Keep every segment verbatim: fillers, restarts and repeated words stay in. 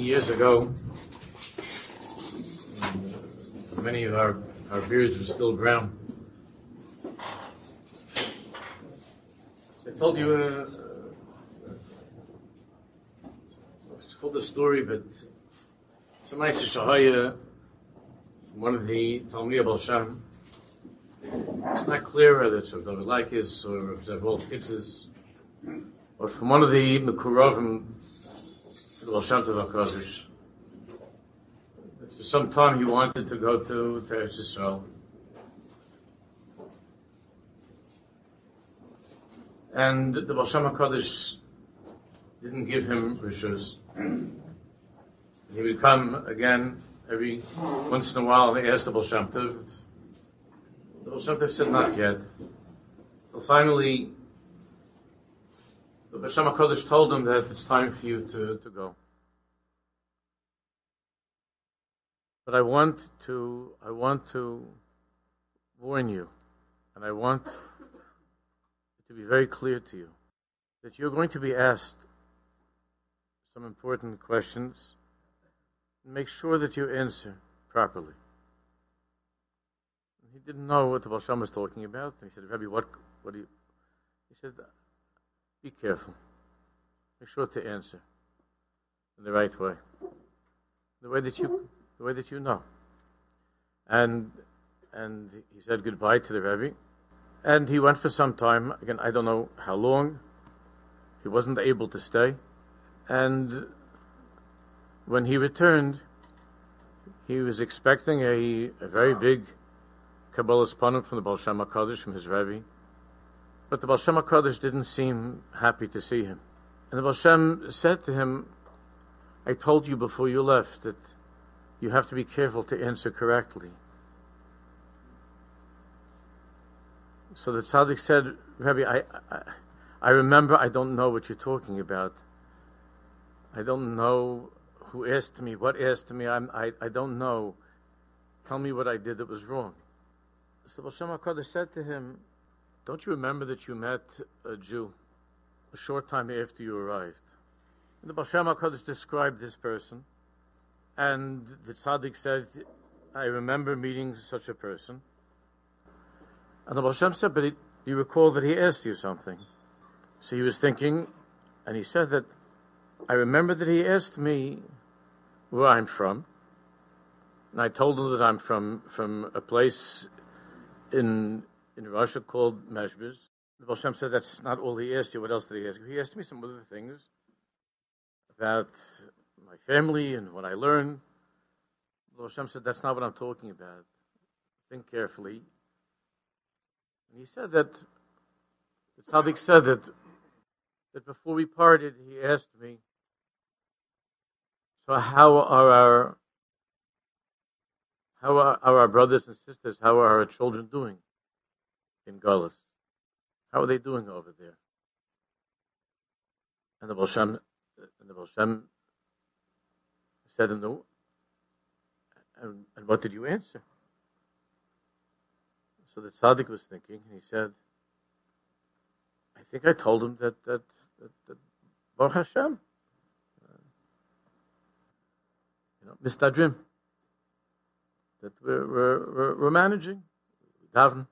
Many years ago, many of our, our beards were still brown. I told you, uh, it's called a story, but it's a nice shahaya from one of the Talmidei Baal Shem. It's not clear whether it's Rav Laikis or Rav Wolf Kitzes, but from one of the Mekuravim, the Baal Shem Tov HaKadosh. For some time he wanted to go to, to Eretz Yisrael. And the Baal Shem HaKadosh didn't give him rishus. He would come again every once in a while and ask the Baal Shem Tov. The Baal Shem Tov said, not yet. So finally, the Baal Shem HaKadosh told him that it's time for you to, to go. But I want to, I want to warn you, and I want to be very clear to you, that you're going to be asked some important questions. Make sure that you answer properly. He didn't know what the Baal Shem was talking about. He said, Rabbi, what, what do you... He said, be careful. Make sure to answer in the right way. The way that you... the way that you know. And and he said goodbye to the Rebbe. And he went for some time. Again, I don't know how long. He wasn't able to stay. And when he returned, he was expecting a, a very big Kabbalas Panim from the Baal Shem HaKadosh, from his Rebbe. But the Baal Shem HaKadosh didn't seem happy to see him. And the Baal Shem said to him, I told you before you left that you have to be careful to answer correctly. So the tzaddik said, Rabbi, I, I, I remember I don't know what you're talking about. I don't know who asked me, what asked me. I'm, I, I don't know. Tell me what I did that was wrong. So Baal Shem HaKadosh said to him, don't you remember that you met a Jew a short time after you arrived? And the Baal Shem HaKadosh described this person. And the tzaddik said, I remember meeting such a person. And the Baal Shem said, but do you recall that he asked you something? So he was thinking, and he said that, I remember that he asked me where I'm from. And I told him that I'm from, from a place in in Russia called Mezhbez. The Baal Shem said, that's not all he asked you. What else did he ask you? He asked me some other things about my family and what I learned. The Hashem said, that's not what I'm talking about. Think carefully. And he said that, the tzaddik said that, that before we parted, he asked me, so how are our, how are our brothers and sisters, how are our children doing in Galus? How are they doing over there? And the Baal Shem, and the Baal Shem said, no. And, and what did you answer? So the tzaddik was thinking, and he said, I think I told him that, that, that, that Baruch Hashem, uh, you know, Mistadrim, that we're, we're, we're, we're managing, we daven,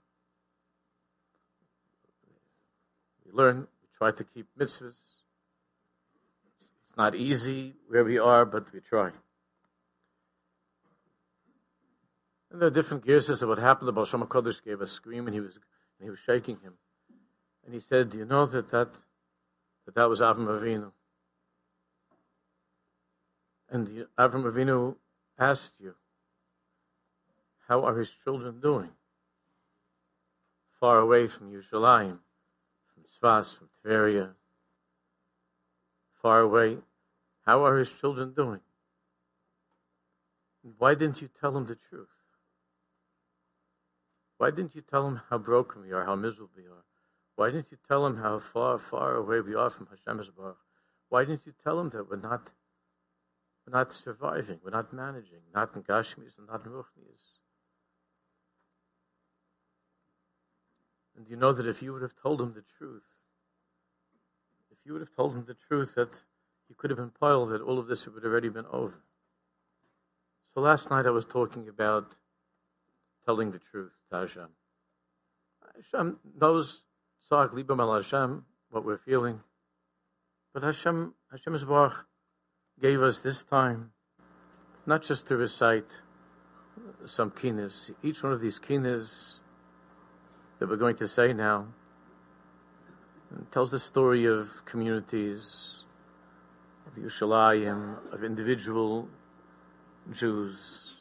we learn, we try to keep mitzvahs. It's not easy where we are, but we try. And there are different gears of what happened. The Baal Shem HaKadosh gave a scream, and he was and he was shaking him. And he said, do you know that that, that, that was Avram Avinu? And the, Avram Avinu asked you, how are his children doing? Far away from Yerushalayim, from Tzfas, from Tveria, far away. How are his children doing? Why didn't you tell him the truth? Why didn't you tell him how broken we are, how miserable we are? Why didn't you tell him how far, far away we are from Hashem Yisbarach? Why didn't you tell him that we're not, we're not surviving, we're not managing, not in Gashmis and not in Ruchnis? And you know that if you would have told him the truth, if you would have told him the truth that you could have been piled that all of this would have already been over. So last night I was talking about telling the truth to Hashem. Hashem knows, Tzarech Libam al Hashem, what we're feeling. But Hashem, Hashem Yisborach gave us this time, not just to recite some kinas. Each one of these kinas that we're going to say now tells the story of communities, of Yerushalayim, of individual Jews.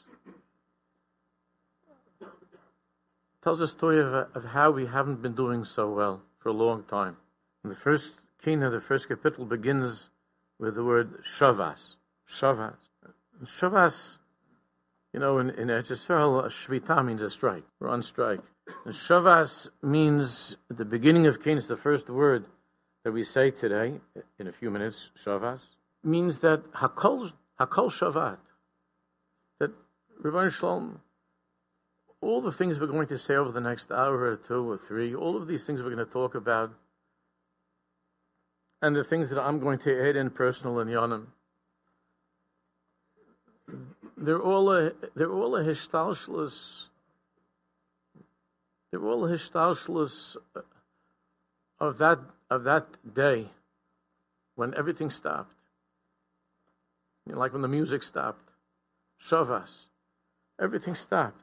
Tells the story of, of how we haven't been doing so well for a long time. And the first kina, the first kapitel, begins with the word Shavas. Shavas. Shavas, you know, in, in Eretz Yisrael, a shvita means a strike. We're on strike. And Shavas means, at the beginning of Kina, the first word that we say today, in a few minutes, Shavas, means that Hakol, Hakol Shavat. That, Rebbeinu Shalom, all the things we're going to say over the next hour or two or three, all of these things we're going to talk about, and the things that I'm going to add in personal and Yonim, they're all a they're all a hishtalshlus. They're all a hishtalshlus of that of that day when everything stopped. You know, like when the music stopped. Shavas. Everything stopped.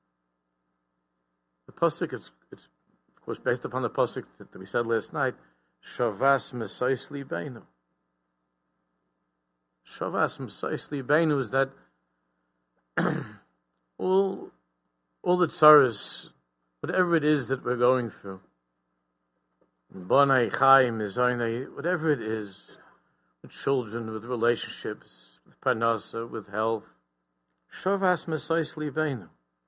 The pasuk, it's it's of course based upon the pasuk that, that we said last night. Shavas Mesais Libeinu. Shavas Mesais Libeinu is that all, all the tzaras, whatever it is that we're going through, Bonai Chaim, whatever it is, with children, with relationships, with parnasa, with health, Shavas Mesais Libeinu.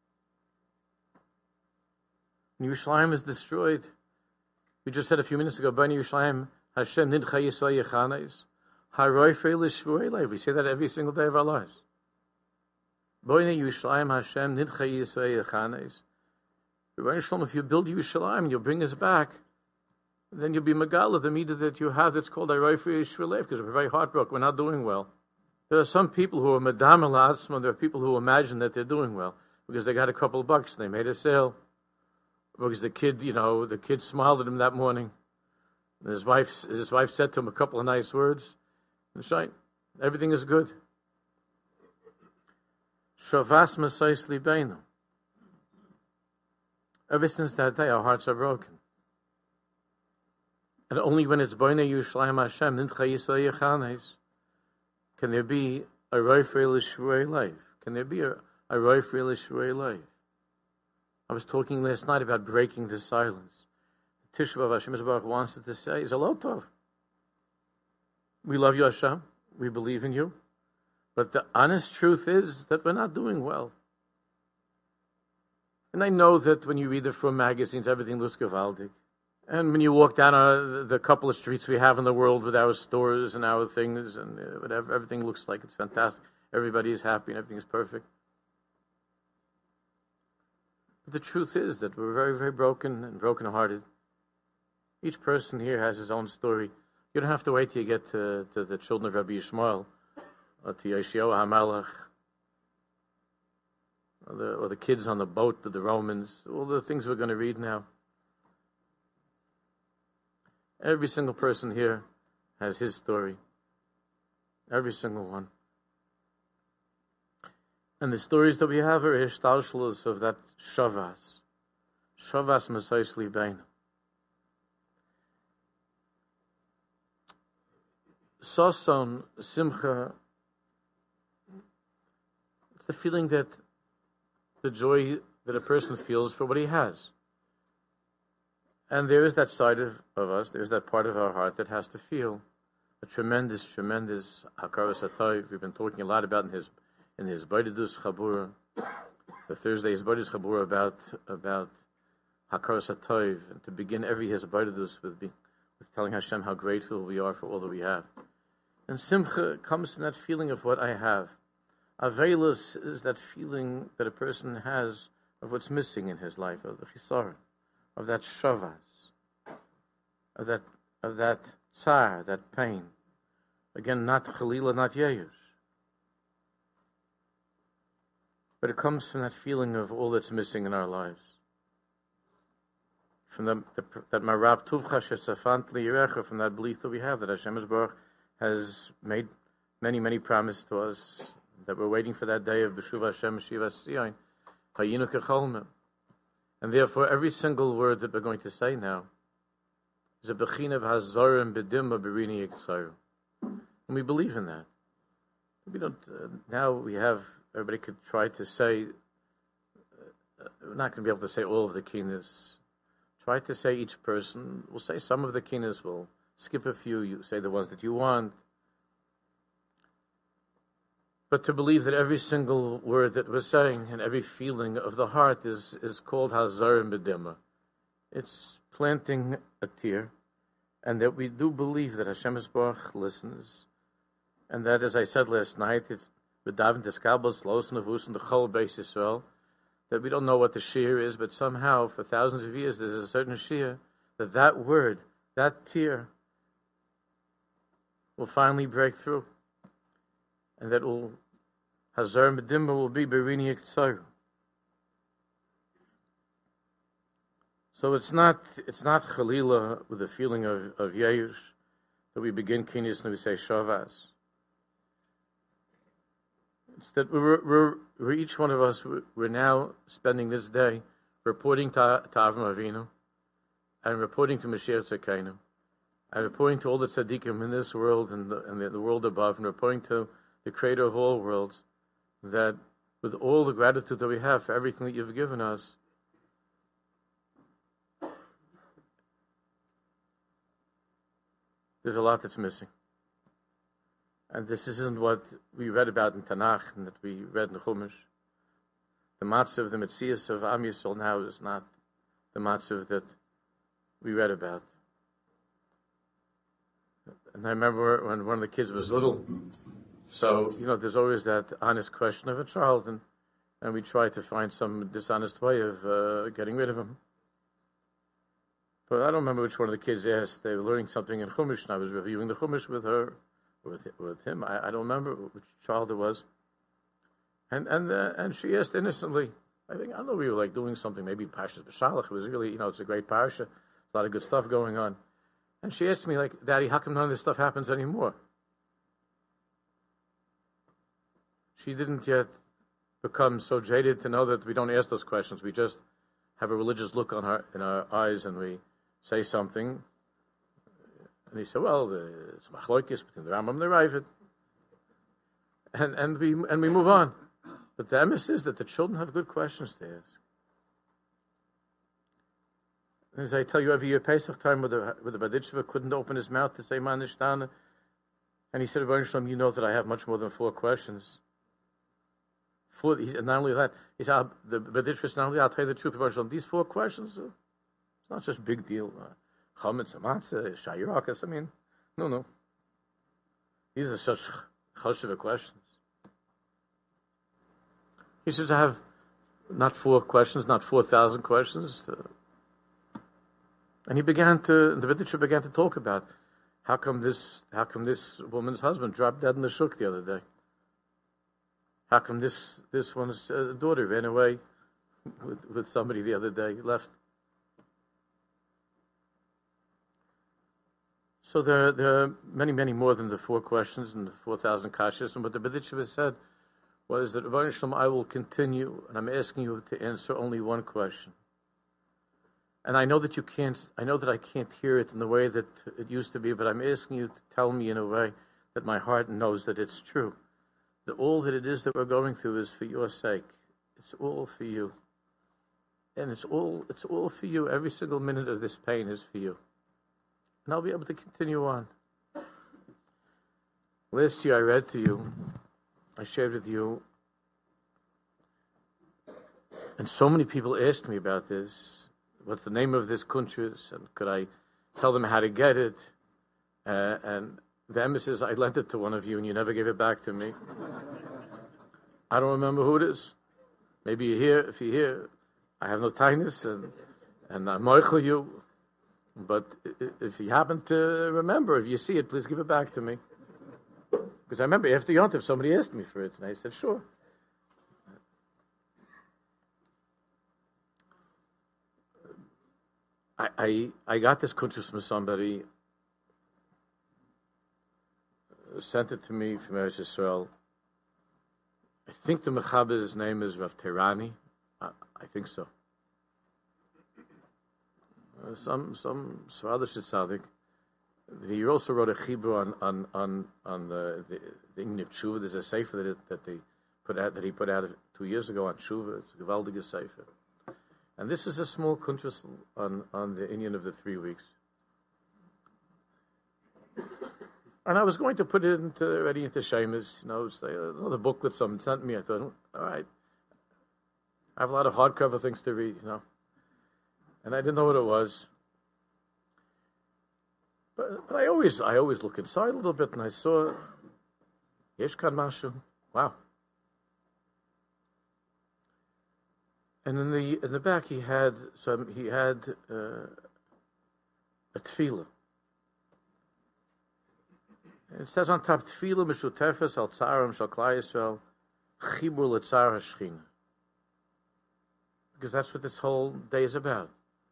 When Yerushalayim is destroyed, we just said a few minutes ago, Bani Yerushalayim, Hashem nidcha Yisrael yechanes, haroi feilish shvuelei. We say that every single day of our lives. Bani Yerushalayim, Hashem nidcha Yisrael yechanes. If you build Yerushalayim, you'll bring us back, then you'll be megala, the meter that you have that's called haroi feilish shvuelei, because we're very heartbroken, we're not doing well. There are some people who are madam al-atzma, there are people who imagine that they're doing well, because they got a couple of bucks, they made a sale. Because the kid, you know, the kid smiled at him that morning. And his wife, his wife said to him a couple of nice words. That's right. Everything is good. Shavas Mesais Libeinu. Ever since that day, our hearts are broken. And only when it's Bnei Yerushalayim Hashem, Nidcha Yisrael Yechanes, can there be a Roifei L'Shvurei Life. Can there be a, a Roifei L'Shvurei Life. I was talking last night about breaking the silence. Tisha B'Av Hashem Yisborach wants it to say is a lot of. We love you, Hashem. We believe in you. But the honest truth is that we're not doing well. And I know that when you read the Frum magazines, everything looks gewaldig. And when you walk down uh, the couple of streets we have in the world with our stores and our things and uh, whatever, everything looks like it's fantastic. Everybody is happy and everything is perfect. But the truth is that we're very, very broken and broken-hearted. Each person here has his own story. You don't have to wait till you get to, to the children of Rabbi Yishmael, or to Yeshayahu HaMelech, or the, or the kids on the boat with the Romans, all the things we're going to read now. Every single person here has his story. Every single one. And the stories that we have are hishtalshlus of that Shavas. Shavas Mesais Libeinu. Sason, Simcha, it's the feeling that the joy that a person feels for what he has. And there is that side of, of us, there's that part of our heart that has to feel a tremendous, tremendous Hakaras HaTov. We've been talking a lot about in his in his Baididus Chabura, the Thursday is Baididus Chabura about about Hakaras HaTov, and to begin every his Baididus with being, with telling Hashem how grateful we are for all that we have. And Simcha comes from that feeling of what I have. Aveilus is that feeling that a person has of what's missing in his life, of the Chisar, of that Shavas, of that of that tsar, that pain. Again, not Chalila, not Yeish. But it comes from that feeling of all that's missing in our lives. From the, the, that Marav Tuvcha Shetzafant Liyirecha, from that belief that we have that Hashem Yisborach has made many, many promises to us, that we're waiting for that day of B'shuv Hashem Shiva Siyon, Hayinu Kecholmim. And therefore, every single word that we're going to say now is a Bechin of Hazorim B'dimma B'rini Yiksayu. And we believe in that. We don't, uh, now we have, everybody could try to say, uh, we're not going to be able to say all of the kinas. Try to say each person. We'll say some of the kinas. We'll skip a few. You say the ones that you want. But to believe that every single word that we're saying and every feeling of the heart is, is called Hazarim B'dimma. It's planting a tear. And that we do believe that Hashem Yisborach listens. And that, as I said last night, it's B'davin Teskabel Slos Navus and the Chol Beis Yisrael. That we don't know what the shear is, but somehow, for thousands of years, there's a certain shear that that word, that tear, will finally break through. And that will, Hazar Medimba will be Berini Yiktsaru. So it's not, it's not Chalila with the feeling of, of Yeish that we begin Kinyas and we say Shavas. It's that we're, we're, we're each one of us, we're now spending this day reporting to, to Avram Avinu and reporting to Mashiach Tzedekenu and reporting to all the tzaddikim in this world and the, and the, the world above and reporting to the Creator of all worlds that with all the gratitude that we have for everything that you've given us, there's a lot that's missing. And this isn't what we read about in Tanakh and that we read in Chumash. The matzav, the Metzias of Am Yisrael now is not the matzav that we read about. And I remember when one of the kids was little, so, you know, there's always that honest question of a child, and, and we try to find some dishonest way of uh, getting rid of him. But I don't remember which one of the kids asked. They were learning something in Chumash, and I was reviewing the Chumash with her. With with him, I, I don't remember which child it was, and and uh, and she asked innocently. I think I don't know. We were like doing something, maybe Parshas B'Shalach. It was really, you know, it's a great parsha, a lot of good stuff going on, and she asked me like, "Daddy, how come none of this stuff happens anymore?" She didn't yet become so jaded to know that we don't ask those questions. We just have a religious look on our in our eyes, and we say something. And he said, "Well, it's machloikis between the Rambam and the Ravid," and and we and we move on. But the emes is that the children have good questions to ask. As I tell you, every year Pesach time, with the with the Baditsheva couldn't open his mouth to say Manishtana, and he said, "Rebbeinu Shalom, you know that I have much more than four questions." Four, he said, not only that, he said, "The Baditsheva said, not only I'll tell you the truth, Rebbeinu Shalom, these four questions, uh, it's not just a big deal." Uh, Chametz, Matzah, Shayirakas. I mean, no, no. These are such choshev questions. He says, I have not four questions, not four thousand questions. Uh, and he began to, the B'ditcher began to talk about how come this, how come this woman's husband dropped dead in the shuk the other day? How come this this one's uh, daughter ran away with, with somebody the other day, left? So there, there are many, many more than the four questions and the four thousand kashas. And what the B'ditcher said was that, Rebbeinu Shalom, I will continue, and I'm asking you to answer only one question. And I know that you can't, I know that I can't hear it in the way that it used to be, but I'm asking you to tell me in a way that my heart knows that it's true. That all that it is that we're going through is for your sake. It's all for you. And it's all, it's all for you. Every single minute of this pain is for you. And I'll be able to continue on. Last year I read to you, I shared with you, and so many people asked me about this. What's the name of this kuntrus? And could I tell them how to get it? Uh, and the emes is, I lent it to one of you and you never gave it back to me. I don't remember who it is. Maybe you're here. If you're here, I have no tightness and, and I'm moichel you. But if you happen to remember, if you see it, please give it back to me. Because I remember after Yontif, somebody asked me for it, and I said, sure. I, I, I got this kuntus from somebody, sent it to me from Eretz Yisrael. I think the Mechaber's name is Rav Tehrani. I, I think so. Uh, some some Sfaradish Tzaddik. He also wrote a chibur on on on on the the, the Inyan of Tshuva. There's a sefer that it, that they put out that he put out two years ago on Tshuva. It's a gewaldige sefer. And this is a small kuntus on on the Inyan of the three weeks. And I was going to put it into ready into Shemus, you know, it's like another booklet someone sent me. I thought, all right, I have a lot of hardcover things to read, you know, and I didn't know what it was. But, but I always, I always look inside a little bit, and I saw Yesh Kan Mashu. Wow. And in the in the back, he had some. He had uh, a tefillah. It says on top, Tefillah Meshutefes al Tzarim Shal Klal Yisrael Chibur L'Tzar HaShechina. Because that's what this whole day is about.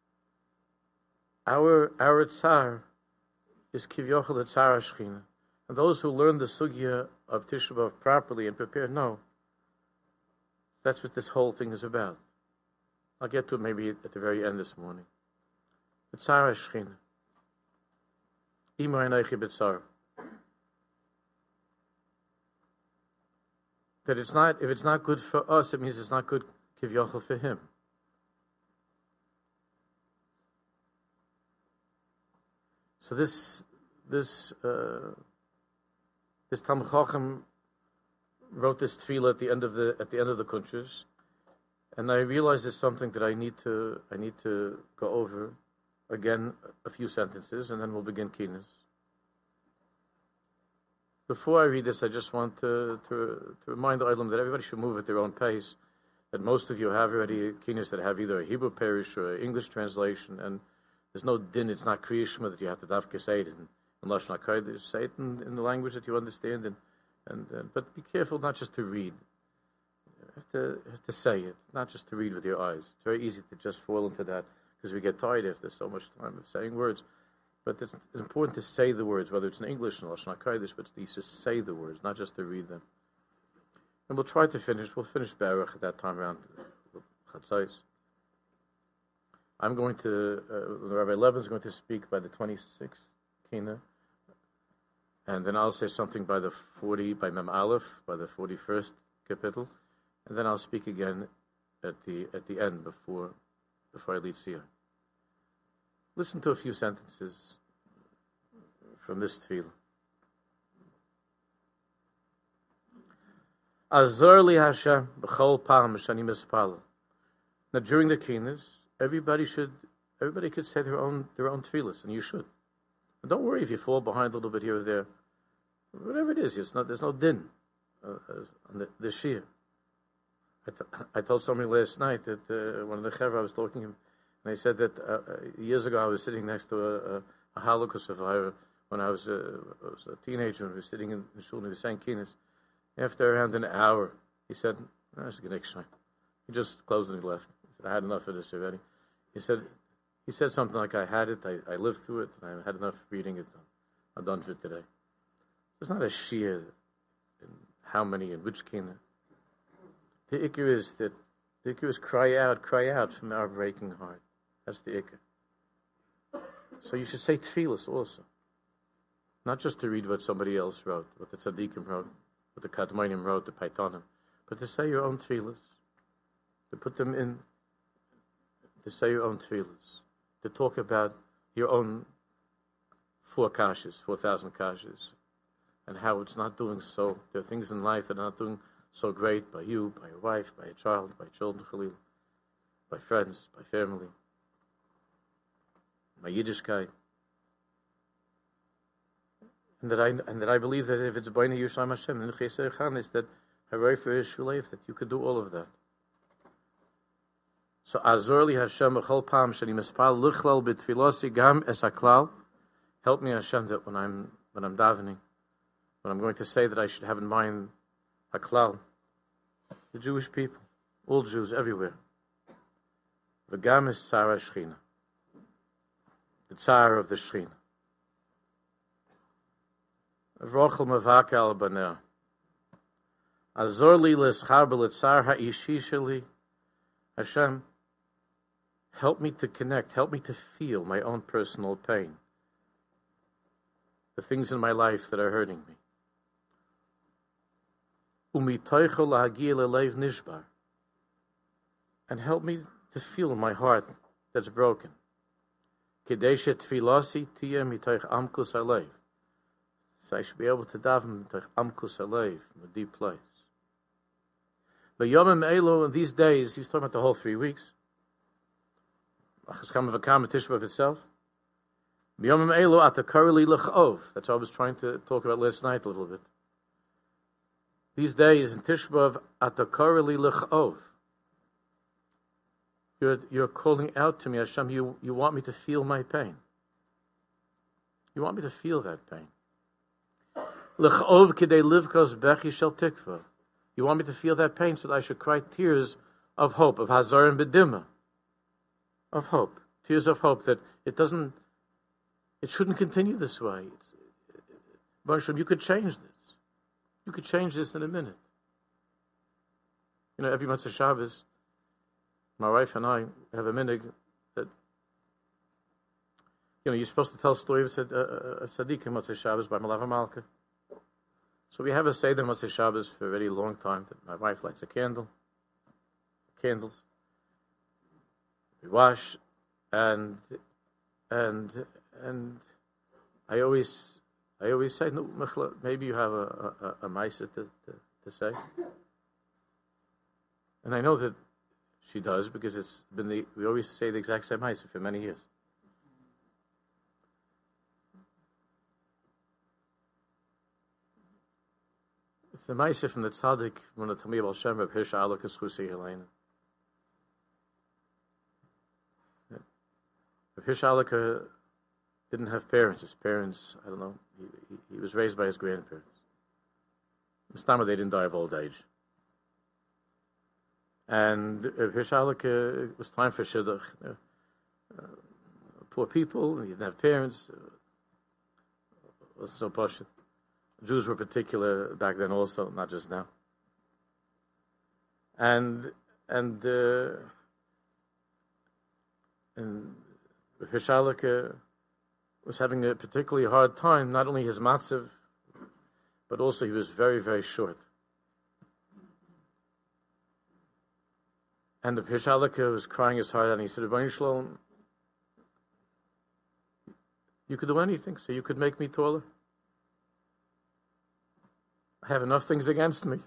Our our Tzar is Kivyochel L'Tzar HaShechina. And those who learn the Sugya of Tisha B'Av properly and prepare know that's what this whole thing is about. I'll get to it maybe at the very end this morning. L'Tzar HaShechina. Imo Einaychi B'Tzar. That it's not, if it's not good for us, it means it's not good kivyochel for him. So this this uh, this Talmid Chacham wrote this tefillah at the end of the at the end of the kuntres, and I realized it's something that I need to I need to go over again a few sentences, and then we'll begin Kinas. Before I read this, I just want to, to, to remind the Olam that everybody should move at their own pace, that most of you have already kinas that have either a Hebrew parish or an English translation, and there's no din, it's not Kriya Shema that you have to dafke say it in, in Lashon HaKodesh, say it in, in the language that you understand, and, and, and but be careful not just to read. You have to, you have to say it, not just to read with your eyes. It's very easy to just fall into that, because we get tired after so much time of saying words. But it's important to say the words, whether it's in English or Lashon HaKodesh, but to just say the words, not just to read them. And we'll try to finish. We'll finish Baruch at that time around Chatzos. I'm going to, uh, Rabbi Levin is going to speak by the twenty-sixth Kina, and then I'll say something by the forty, by Mem Aleph, by the forty-first Kapitel, and then I'll speak again at the at the end before before I lead Siyah. Listen to a few sentences from this tefillah. Azor li Hashem b'chol pam shani mispala. Now, during the kinas, everybody should, everybody could say their own their own tefillahs, and you should. And don't worry if you fall behind a little bit here or there. Whatever it is, it's not. There's no din uh, on the, the shir. I, t- I told somebody last night that uh, one of the chevra I was talking to him. And they said that uh, years ago I was sitting next to a, a, a Holocaust survivor when I was, uh, I was a teenager, and we were sitting in the shul and we were saying kinas. After around an hour, he said, no, it's a good shine. He just closed and he left. He said, I had enough of this already. He said, he said something like, I had it, I, I lived through it, and I had enough reading it. I'm done for it today. It's not a shia in how many, in which kina. The ikar is that, the ikar is cry out, cry out from our breaking heart. That's the ikar. So you should say tefillas also. Not just to read what somebody else wrote, what the tzaddikim wrote, what the kadmonim wrote, the paitanim, but to say your own tefillas, to put them in, to say your own tefillas, to talk about your own four kashas, four thousand kashas, and how it's not doing so. There are things in life that are not doing so great by you, by your wife, by your child, by children, Khalil, by friends, by family. My Yiddishkeit, and that I and that I believe that if it's Baina Yerushalayim Hashem and Chesed Chan is that Haray for Yishulev, that you could do all of that. So Azor li Hashem b'chol pam shani mispal luchlal b'tfilosi gam es haklal. Help me Hashem that when I'm when I'm davening, But I'm going to say that I should have in mind Haklal, the Jewish people, all Jews everywhere. V'gam es Tzara Shechina, the Tsar of the Shechina. V'rochel mavaka al baneh. Azor li l'schar b'letzar ha'ishi sheli. Hashem, help me to connect, help me to feel my own personal pain, the things in my life that are hurting me. Umitoicho lahagia leleiv nishbar, and help me to feel my heart that's broken. Kedei shetfilasi tiyeh mitoich amkus alev, so I should be able to daven mitoich amkus alev, from a deep place. But Yomim Elo, in these days, he was talking about the whole three weeks. Achas Kama V'Kama Tisha B'Av itself. B'Yomim Elo Atakari L'Chov. That's what I was trying to talk about last night a little bit. These days in Tisha B'Av Atakari L'Chov. You're you're calling out to me, Hashem. You you want me to feel my pain. You want me to feel that pain. L'Chov K'dei Livkos Bechi Shel Tikva. You want me to feel that pain so that I should cry tears of hope, of Hazar and Bedimah, of hope, tears of hope that it doesn't, it shouldn't continue this way. Baruch, you could change this. You could change this in a minute. You know, every Motzei Shabbos, my wife and I have a minhag that, you know, you're supposed to tell a story of Tzaddik in Motzei Shabbos by Malava Malka. So we have a Seder Motzei Shabbos for a very long time. That my wife lights a candle, candles. We wash, and and and I always I always say, no, Michla, maybe you have a a, a Maisa to, to to say. And I know that she does because it's been the we always say the exact same Maisa for many years. It's the Maisa from the Tzaddik, from the Tamir Baal Shem Reb Hirsch Alok Eschusi Helena. Reb Hirsch Alok didn't have parents. His parents, I don't know, he, he, he was raised by his grandparents. Mistama, they didn't die of old age. And Reb Hirsch Alok, uh, it was time for Shidduch. Uh, uh, poor people, he didn't have parents. Uh, it wasn't so posh. Jews were particular back then also, not just now. And and uh, and Hirsch Alok uh, was having a particularly hard time. Not only his matzav, but also he was very very short. And the Hirsch Alok was crying his heart out, and he said, "Rebbeinu Shalom, you could do anything, so you could make me taller. I have enough things against me."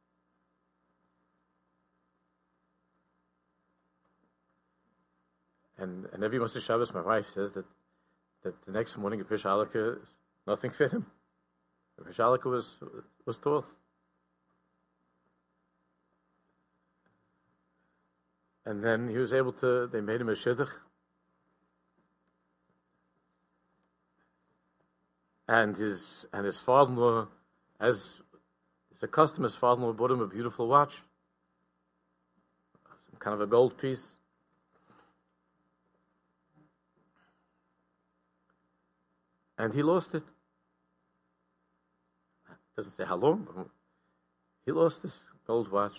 And and every Motzei Shabbos, my wife says that, that the next morning, Hirsch Alok, nothing fit him. Hirsch Alok was was tall. And then he was able to. They made him a shidduch, and his and his father-in-law, as it's a custom, his father-in-law bought him a beautiful watch, some kind of a gold piece. And he lost it. Doesn't say how long, but he lost this gold watch.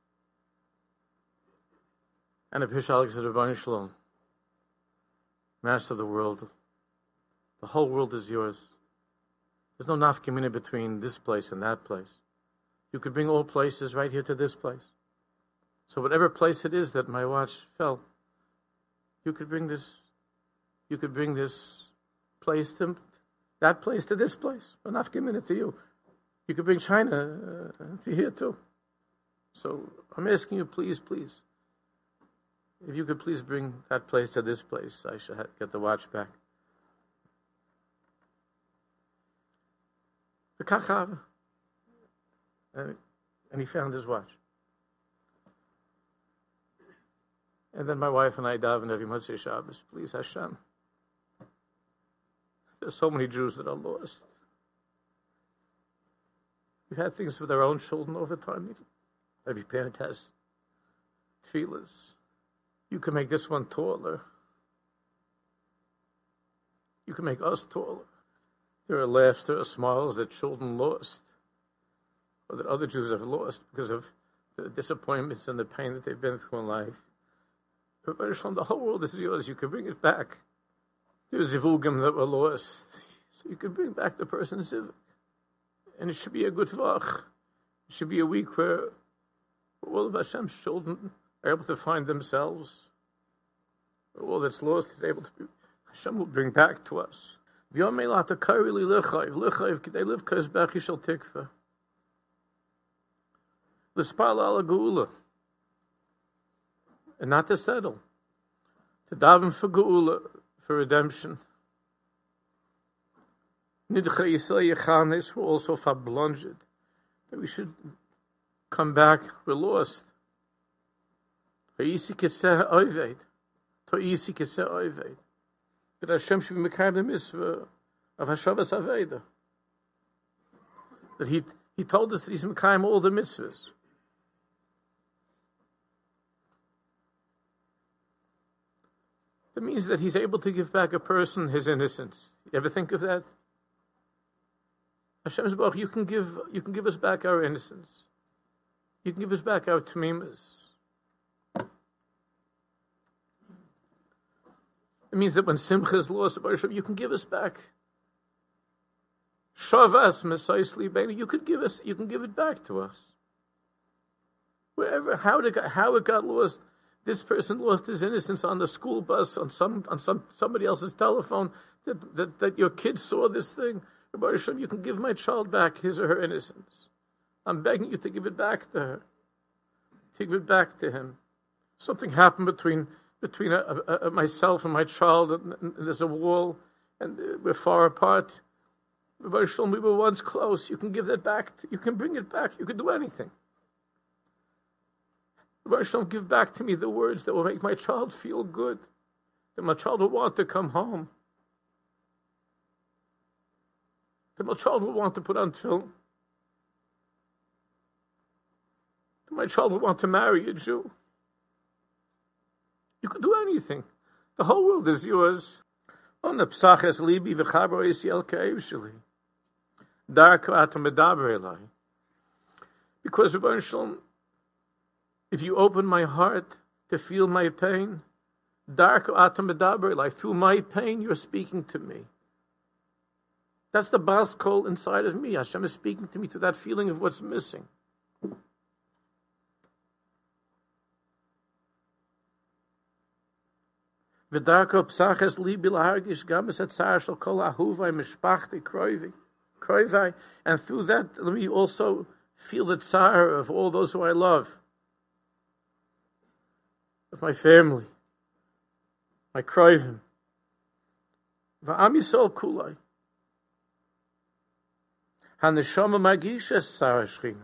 And Hirsch Alok said, "Rebbeinu Shalom, Master of the world, the whole world is yours. There's no nafkamina between this place and that place. You could bring all places right here to this place. So whatever place it is that my watch fell, you could bring this, you could bring this place to that place to this place. No nafkamina to you. You could bring China uh, to here too. So I'm asking you, please, please, if you could please bring that place to this place, I should ha- get the watch back." The kachav, and, and he found his watch. And then my wife and I daven every Motzei Shabbos, "Please Hashem, there's so many Jews that are lost. We've had things with our own children over time. Every parent has feelers. You can make this one taller. You can make us taller. There are laughs, there are smiles that children lost, or that other Jews have lost because of the disappointments and the pain that they've been through in life. But the whole world is yours. You can bring it back. There's zivugim that were lost, so you can bring back the person's zivug. And it should be a good vach. It should be a week where all of Hashem's children are able to find themselves. All that's lost is able to be, Hashem will bring back to us. And not to settle, to daven for geula, for redemption. Nidcha Yisrael Yechanes were also fablunged, that we should come back. We're lost. Ha'isi keseh oived, to'isi keseh oived. That Hashem should be mekayim the mitzvah of Hashavas Aveda. That he he told us that He's mekayim all the mitzvahs. That means that He's able to give back a person his innocence. You ever think of that? Hashem's Baruch, you can give you can give us back our innocence. You can give us back our tamimas. It means that when Simcha is lost, you can give us back. Shavas Mesaisli Beinu, you could give us, you can give it back to us. Wherever, how it got, how it got lost, this person lost his innocence on the school bus, on some on some somebody else's telephone. That that, that your kids saw this thing. You can give my child back his or her innocence. I'm begging you to give it back to her. To give it back to him. Something happened between between a, a, a, myself and my child, and, and there's a wall, and we're far apart. We were once close. You can give that back. To, you can bring it back. You can do anything. Give back to me the words that will make my child feel good, that my child will want to come home, that my child will want to put on film, that my child will want to marry a Jew. You can do anything. The whole world is yours. Because Rebbeinu Shalom, if you open my heart to feel my pain, through my pain you're speaking to me. That's the Bas Kol inside of me. Hashem is speaking to me through that feeling of what's missing. And through that, let me also feel the tsar of all those who I love, of my family, my kroivim, v'am Yisrael kulai. Haneshama magishes tsar Shechina.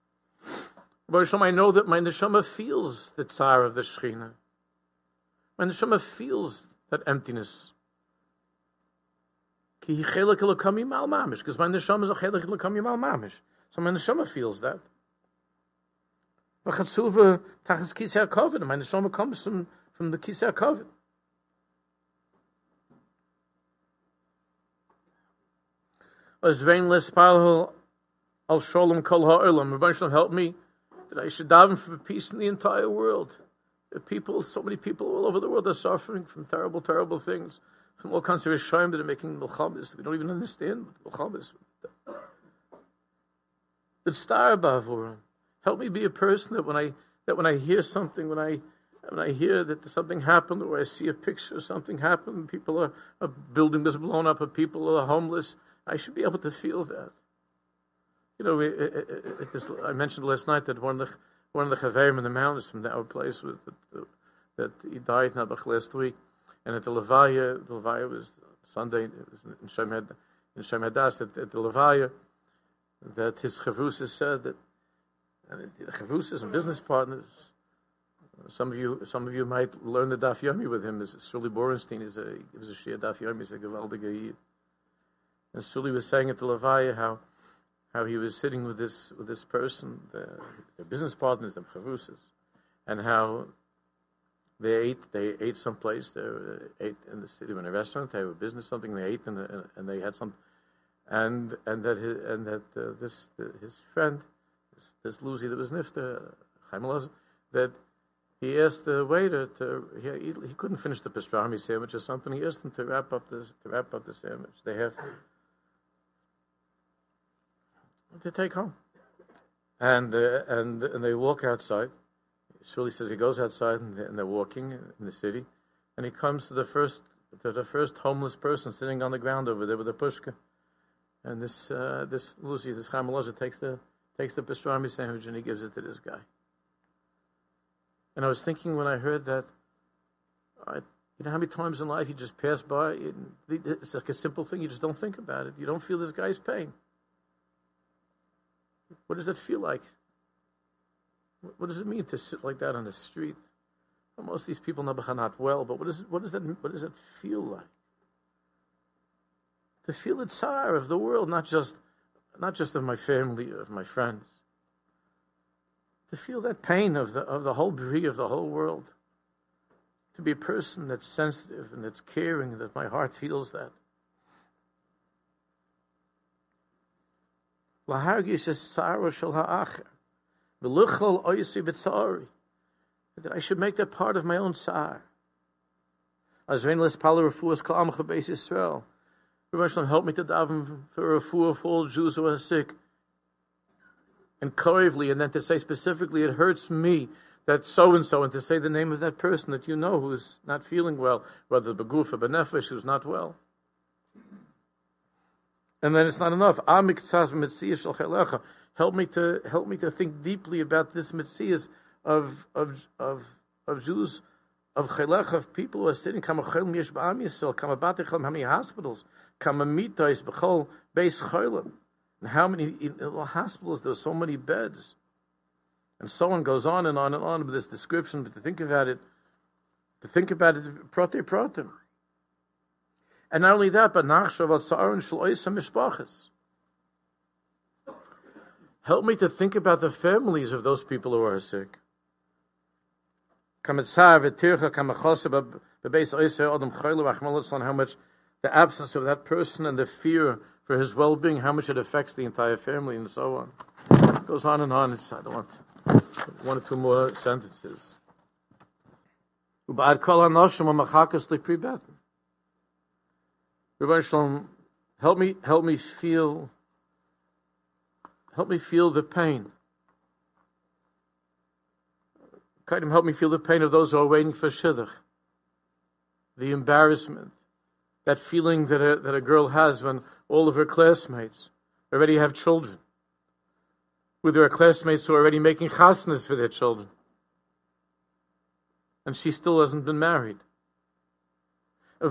I know that my neshama feels the tsar of the Shechina. My neshama feels that emptiness. Because my neshama is a chelik l'kam yimal mamish. So my neshama feels that. My neshama comes from, from the kisei hakavod. Al sholem kol ha'olam. Rebbeinu help me that I should daven for peace in the entire world. People, so many people all over the world are suffering from terrible, terrible things, from all kinds of Rishayim that are making milchamis. We don't even understand milchamis. But star ba'avorim. Help me be a person that when I that when I hear something, when I when I hear that something happened, or I see a picture of something happen, people are a building that's blown up, or people are homeless, I should be able to feel that. You know, it, it, it, it, I mentioned last night that one of the One of the Chaverim in the mountains from our place was that, that he died Nabach last week, and at the Levaya, the Levaya was Sunday. It was in Shem in Shem Hadas that at the Levaya, that his chavusas said that, and the chavusas and business partners. Some of you, some of you might learn the Daf Yomi with him. Is Suli Borenstein is a he was a Shia Daf Yomi, he's a Gevaldige Yid. And Suli was saying at the Levaya how how he was sitting with this with this person, the, the business partners, the chavusas, and how they ate they ate someplace. They ate in the city, in a restaurant. They had a business, something. They ate and the, and they had some, and and that his, and that uh, this the, his friend, this, this Lucy that was nifta, Chaim Elazar, that he asked the waiter to he, he couldn't finish the pastrami sandwich or something. He asked him to wrap up the to wrap up the sandwich. They have to take home, and uh, and and they walk outside. Shuli says he goes outside and, they, and they're walking in the city, and he comes to the first to the first homeless person sitting on the ground over there with a pushka, and this uh, this Lucy this Chaim Elazar takes the takes the pastrami sandwich and he gives it to this guy. And I was thinking when I heard that, I, you know how many times in life you just pass by, it, it's like a simple thing, you just don't think about it. You don't feel this guy's pain. What does that feel like? What does it mean to sit like that on the street? Well, most of these people are not well, but what, is it, what, does that, what does that feel like? To feel the tsar of the world, not just, not just of my family, of my friends. To feel that pain of the of the whole bri, of the whole world. To be a person that's sensitive and that's caring, that my heart feels that. That I should make that part of my own tsar. As Reinless Pala Refuah's Kol Amcha Beis Yisrael. Rebbe help me to daven for refuah for all Jews who are sick. And corrively, and then to say specifically, it hurts me that so-and-so, and to say the name of that person that you know who's not feeling well, whether beguf or benefesh, who's not well. And then it's not enough. Help me to help me to think deeply about this mitzvah of of of of Jews, of chelecha, of people who are sitting. Kama chaylim yesh ba'am Yisrael, kama batecham, how many hospitals, kama mitais b'chol beis chaylim. And how many in hospitals, there's so many beds. And so on goes on and on and on with this description, but to think about it, to think about it, prote protem. And not only that, but nachshav al tza'aron shel oisa mishpachas. Help me to think about the families of those people who are sick. How much the absence of that person and the fear for his well-being, how much it affects the entire family, and so on. It goes on and on. It's, I don't want one or two more sentences. Help me, help me feel, help me feel the pain. Help me feel the pain of those who are waiting for shidduch. The embarrassment, that feeling that a, that a girl has when all of her classmates already have children, with her classmates who are already making chasnas for their children, and she still hasn't been married. And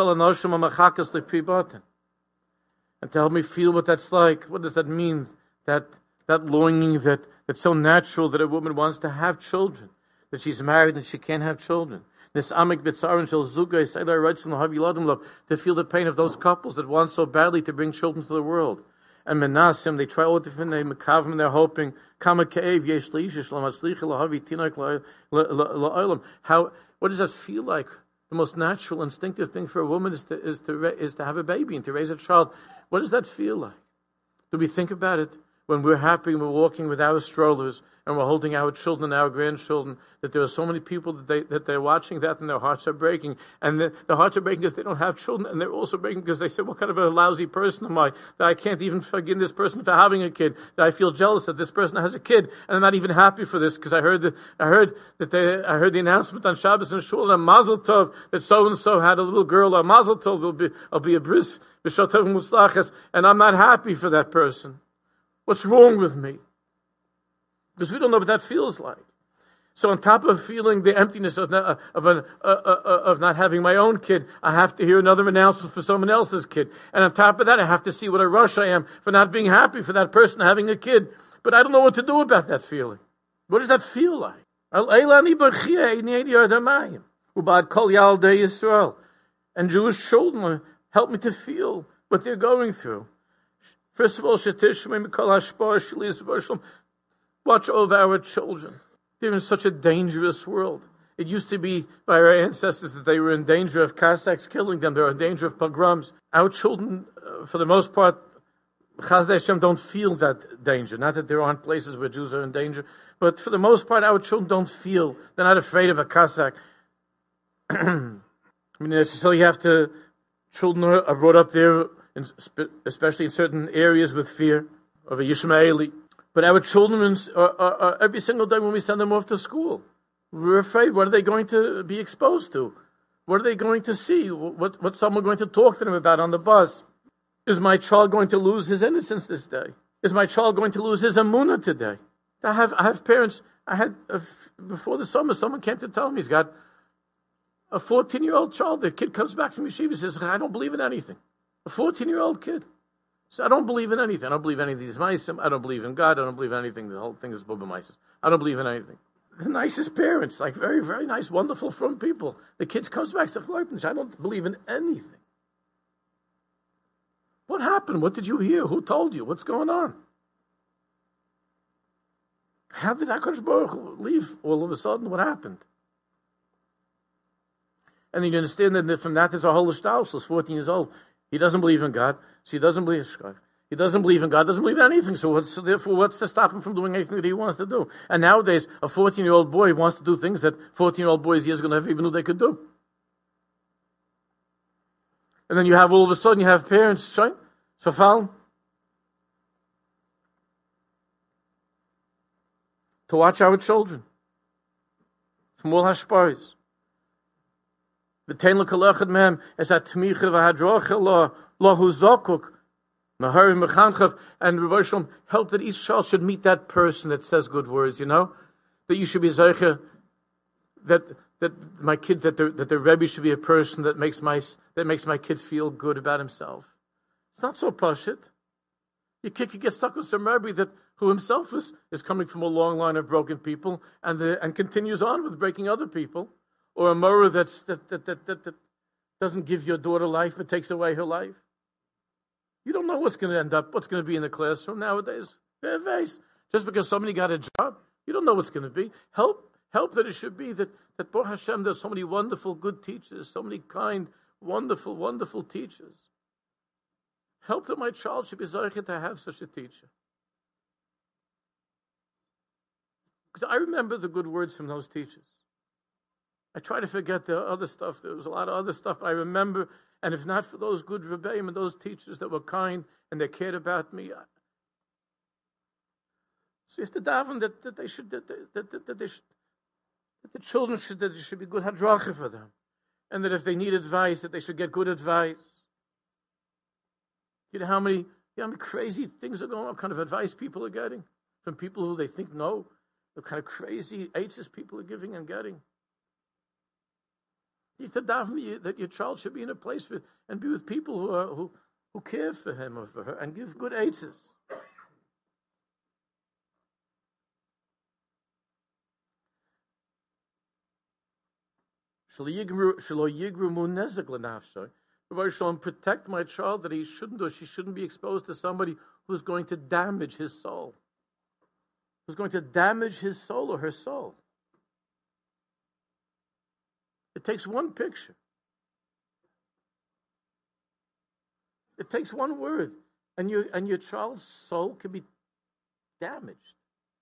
to help me feel what that's like. What does that mean? That that longing that, that's so natural that a woman wants to have children, that she's married and she can't have children. This amik bitzaron shel zugay seidar reitzim lahav yiladim love, to feel the pain of those couples that want so badly to bring children to the world. And menasim, they try all different they mekavim, they're hoping kama ke'ev yesh leishish lamatzlicha lahavi tinak la'olam. How? What does that feel like? The most natural, instinctive thing for a woman is to is to is to have a baby and to raise a child. What does that feel like? Do we think about it when we're happy and we're walking with our strollers and we're holding our children, our grandchildren, that there are so many people that they that they're watching that and their hearts are breaking, and the, the hearts are breaking because they don't have children, and they're also breaking because they say, "What kind of a lousy person am I that I can't even forgive this person for having a kid? That I feel jealous that this person has a kid, and I'm not even happy for this because I heard that I heard that they I heard the announcement on Shabbos and Shul and Mazel Tov that so and so had a little girl. A Mazel Tov will be will be a bris b'shotov mutzlachas, and I'm not happy for that person. What's wrong with me?" Because we don't know what that feels like. So on top of feeling the emptiness of not, of, an, uh, uh, uh, of not having my own kid, I have to hear another announcement for someone else's kid. And on top of that, I have to see what a rush I am for not being happy for that person having a kid. But I don't know what to do about that feeling. What does that feel like? And Jewish children help me to feel what they're going through. First of all, watch over our children. They're in such a dangerous world. It used to be by our ancestors that they were in danger of Cossacks killing them. They were in danger of pogroms. Our children, uh, for the most part, Chasdei Hashem, don't feel that danger. Not that there aren't places where Jews are in danger, but for the most part, our children don't feel. They're not afraid of a Cossack. I mean, so you have to. Children are brought up there, in, especially in certain areas, with fear of a Yishmaeli. But our children are, are, are every single day when we send them off to school, we're afraid. What are they going to be exposed to? What are they going to see? What what's someone going to talk to them about on the bus? Is my child going to lose his innocence this day? Is my child going to lose his emunah today? I have I have parents. I had a, before the summer, someone came to tell me he's got a fourteen-year-old child. The kid comes back from yeshiva and says, "I don't believe in anything." A fourteen-year-old kid. So I don't believe in anything. I don't believe any of these maisim. I don't believe in God. I don't believe in anything. The whole thing is bubba maisis. I don't believe in anything. The nicest parents, like very, very nice, wonderful, from people. The kids comes back and says, "I don't believe in anything." What happened? What did you hear? Who told you? What's going on? How did HaKadosh Baruch Hu leave all of a sudden? What happened? And then you understand that from that there's a whole shtal. So he's fourteen years old. He doesn't believe in God. So he doesn't believe in God. He doesn't believe in God, doesn't believe in anything. So, what's, so therefore, what's to stop him from doing anything that he wants to do? And nowadays, a fourteen-year-old boy wants to do things that fourteen-year-old boys years ago never even knew they could do. And then you have all of a sudden, you have parents, right? So, to watch our children from all hashparis. V'tein l'kalechad mehem es ha-tmicha v'hadrocha lo lo hu zokuk mahari mechanchav, and Rebbe Shalom help that each child should meet that person that says good words. You know, that you should be zeicha, that that my kid that the that the Rebbe should be a person that makes my that makes my kid feel good about himself. It's not so pashut. Your kid could get stuck with some Rebbe that who himself is, is coming from a long line of broken people and the, and continues on with breaking other people, or a Mora that's that that, that that that doesn't give your daughter life but takes away her life. You don't know what's going to end up, what's going to be in the classroom nowadays. Just because somebody got a job, you don't know what's going to be. Help, help that it should be that that Baruch Hashem, there's so many wonderful, good teachers, so many kind, wonderful, wonderful teachers. Help that my child should be zeicha to have such a teacher. Because I remember the good words from those teachers. I try to forget the other stuff. There was a lot of other stuff I remember. And if not for those good rebbeim and those teachers that were kind and they cared about me, I... so you have to daven that, that they should that, that, that, that they should that the children should that there should be good hadracha for them, and that if they need advice, that they should get good advice. You know how many, you know how many crazy things are going on? What kind of advice people are getting from people who they think know? The kind of crazy eitzes people are giving and getting. You have to daven that your child should be in a place with, and be with people who are who, who care for him or for her and give good eitzes. Protect my child that he shouldn't or she shouldn't be exposed to somebody who's going to damage his soul. Who's going to damage his soul or her soul. It takes one picture. It takes one word, and your and your child's soul can be damaged.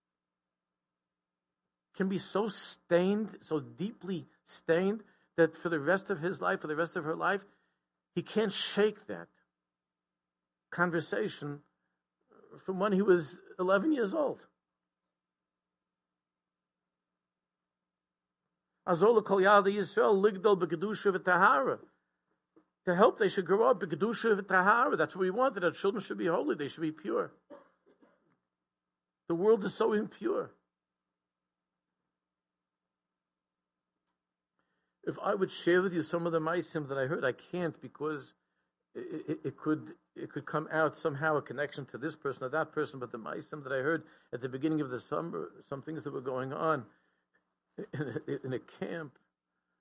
Can be so stained, so deeply stained, that for the rest of his life, for the rest of her life, he can't shake that conversation from when he was eleven years old. Azola kol yalei Yisrael ligdol b'kedusha v'tahara. To help, they should grow up b'kedusha v'tahara. That's what we want. That our children should be holy. They should be pure. The world is so impure. If I would share with you some of the maisim that I heard, I can't because it, it, it could it could come out somehow a connection to this person or that person. But the maisim that I heard at the beginning of the summer, some things that were going on. In a, in a camp,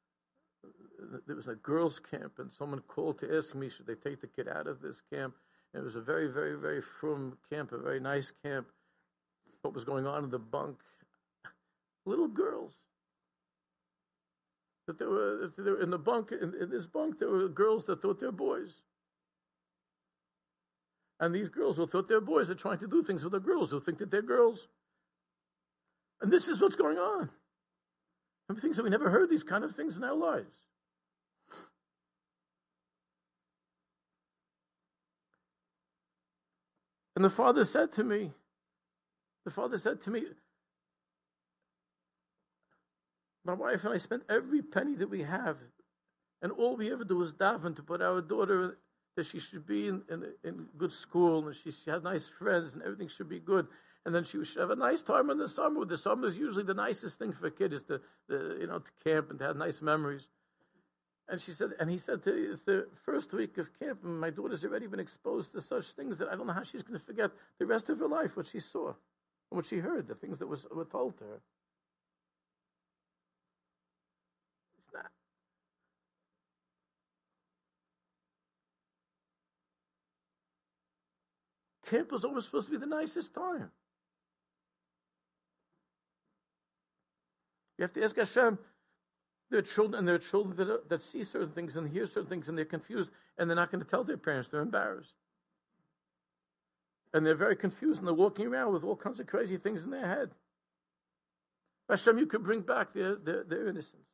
there was a girls' camp, and someone called to ask me, should they take the kid out of this camp? It was a very, very, very frum camp, a very nice camp. What was going on in the bunk? Little girls. That there were, that there were in the bunk, in, in this bunk, there were girls that thought they're boys. And these girls who thought they're boys are trying to do things with the girls who think that they're girls. And this is what's going on. And things that we never heard these kind of things in our lives. And the father said to me, the father said to me, my wife and I spent every penny that we have, and all we ever do is daven to put our daughter, that she should be in, in, in good school, and she should have nice friends, and everything should be good. And then she should have a nice time in the summer. The summer is usually the nicest thing for a kid, is to, the, you know, to camp and to have nice memories. And she said, and he said, to, it's the first week of camp, and my daughter's already been exposed to such things that I don't know how she's going to forget the rest of her life what she saw, and what she heard, the things that was, were told to her. It's not. Camp was always supposed to be the nicest time. You have to ask Hashem. There are children, and there are children that, are, that see certain things and hear certain things, and they're confused, and they're not going to tell their parents. They're embarrassed. And they're very confused, and they're walking around with all kinds of crazy things in their head. Hashem, you could bring back their, their, their innocence.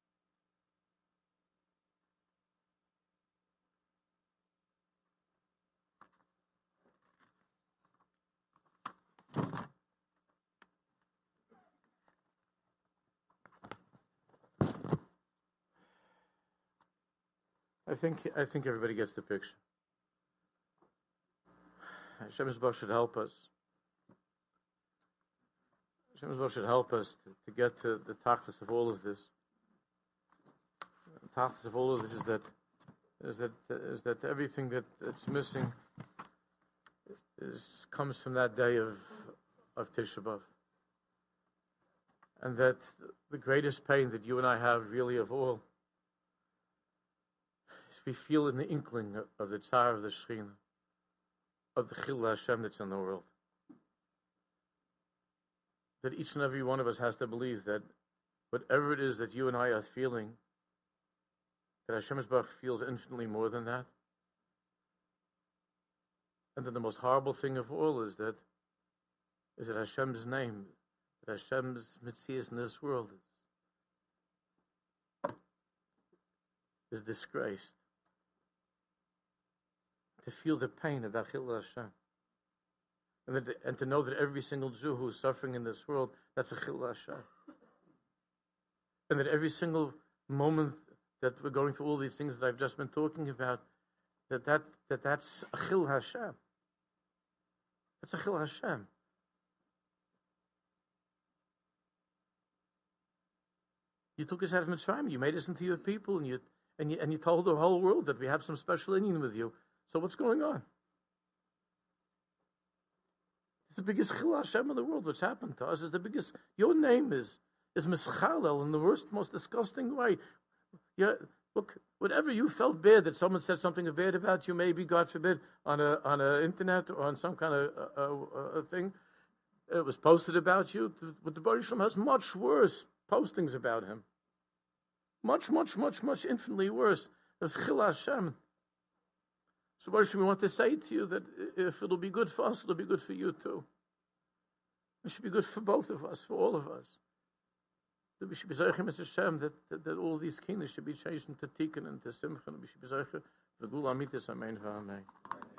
I think I think everybody gets the picture. Hashem Yisbarach should help us. Hashem Yisbarach should help us to, to get to the tachlis of all of this. The tachlis of all of this is that is that is that everything that, that's missing is comes from that day of of Tisha B'Av, and that the greatest pain that you and I have, really of all, we feel in the inkling of the Tsar of the Shekhinah, of the Chil Hashem that's in the world. That each and every one of us has to believe that whatever it is that you and I are feeling, that Hashem Yisbarach feels infinitely more than that. And that the most horrible thing of all is that is that Hashem's name, that Hashem's mitzvahs in this world is, is disgraced. To feel the pain of that Chil Hashem. And, that, and to know that every single Jew who is suffering in this world, that's a Chil Hashem. And that every single moment that we're going through all these things that I've just been talking about, that, that, that that's a Chil Hashem. That's a Chil Hashem. You took us out of Mitzrayim, you made us into your people, and you, and you, and you told the whole world that we have some special union with you. So what's going on? It's the biggest Chil Hashem in the world. What's happened to us is the biggest. Your name is is mischalel in the worst, most disgusting way. Yeah, look, whatever you felt bad that someone said something bad about you, maybe God forbid on a on a internet or on some kind of uh, uh, uh, thing, it was posted about you. But the Baruch Shalom has much worse postings about him. Much, much, much, much infinitely worse. It's Chil Hashem. So, Baruch, we want to say to you that if it'll be good for us, it'll be good for you too. It should be good for both of us, for all of us. That we should be Zochim as Hashem, that, that, that all these kingdoms should be changed into Tikkun and to Simcha, and we should be Zochim, the Gula Amitis, Amen, Amen.